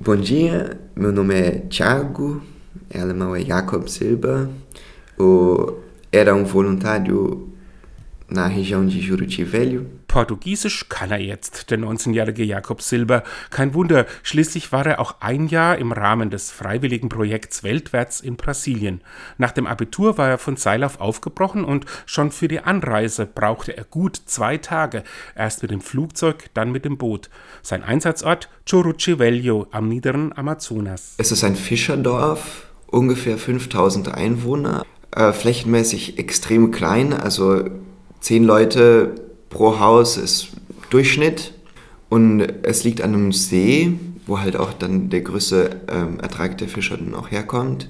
Bom dia, meu nome é Thiago, alemão é Jakob Silva. Era voluntário na região de Juruti Velho. Portugiesisch kann er jetzt, der 19-jährige Jakob Silva. Kein Wunder, schließlich war er auch ein Jahr im Rahmen des freiwilligen Projekts Weltwärts in Brasilien. Nach dem Abitur war er von Seilauf aufgebrochen und schon für die Anreise brauchte er gut 2 Tage. Erst mit dem Flugzeug, dann mit dem Boot. Sein Einsatzort Juruti Velho am niederen Amazonas. Es ist ein Fischerdorf, ungefähr 5000 Einwohner, flächenmäßig extrem klein, also 10 Leute pro Haus ist Durchschnitt, und es liegt an einem See, wo halt auch dann der größte Ertrag der Fischer dann auch herkommt.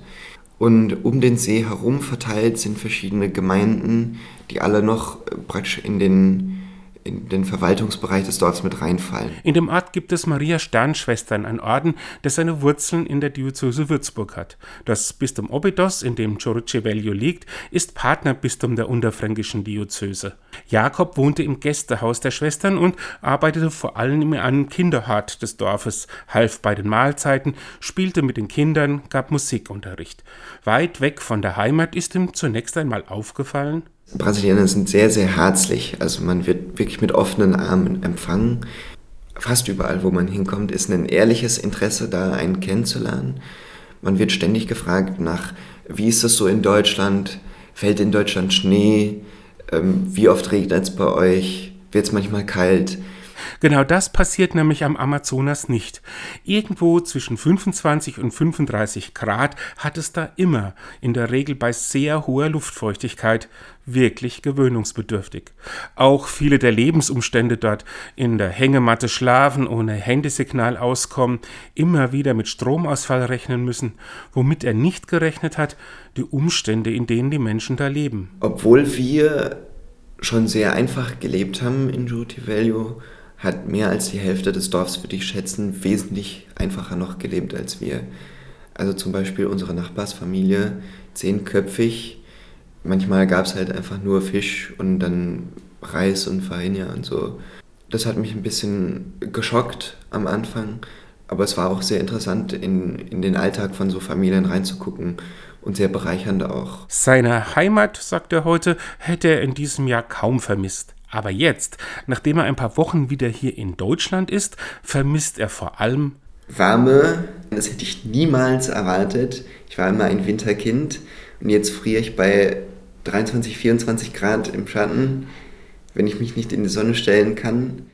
Und um den See herum verteilt sind verschiedene Gemeinden, die alle noch praktisch in den Verwaltungsbereich des Dorfs mit reinfallen. In dem Ort gibt es Maria-Stern-Schwestern, ein Orden, der seine Wurzeln in der Diözese Würzburg hat. Das Bistum Óbidos, in dem Juruti Velho liegt, ist Partnerbistum der unterfränkischen Diözese. Jakob wohnte im Gästehaus der Schwestern und arbeitete vor allem in einem Kinderhort des Dorfes, half bei den Mahlzeiten, spielte mit den Kindern, gab Musikunterricht. Weit weg von der Heimat ist ihm zunächst einmal aufgefallen: Brasilianer sind sehr, sehr herzlich. Also man wird wirklich mit offenen Armen empfangen. Fast überall, wo man hinkommt, ist ein ehrliches Interesse da, einen kennenzulernen. Man wird ständig gefragt nach, wie ist es so in Deutschland? Fällt in Deutschland Schnee? Wie oft regnet es bei euch? Wird es manchmal kalt? Genau das passiert nämlich am Amazonas nicht. Irgendwo zwischen 25 und 35 Grad hat es da immer, in der Regel bei sehr hoher Luftfeuchtigkeit, wirklich gewöhnungsbedürftig. Auch viele der Lebensumstände dort, in der Hängematte schlafen, ohne Handysignal auskommen, immer wieder mit Stromausfall rechnen müssen, womit er nicht gerechnet hat, die Umstände, in denen die Menschen da leben. Obwohl wir schon sehr einfach gelebt haben in Juruti Velho, hat mehr als die Hälfte des Dorfs, würde ich schätzen, wesentlich einfacher noch gelebt als wir. Also zum Beispiel unsere Nachbarsfamilie, 10-köpfig. Manchmal gab es halt einfach nur Fisch und dann Reis und Farinha und so. Das hat mich ein bisschen geschockt am Anfang, aber es war auch sehr interessant, in den Alltag von so Familien reinzugucken und sehr bereichernd auch. Seine Heimat, sagt er heute, hätte er in diesem Jahr kaum vermisst. Aber jetzt, nachdem er ein paar Wochen wieder hier in Deutschland ist, vermisst er vor allem Wärme. Das hätte ich niemals erwartet. Ich war immer ein Winterkind und jetzt friere ich bei 23, 24 Grad im Schatten, wenn ich mich nicht in die Sonne stellen kann.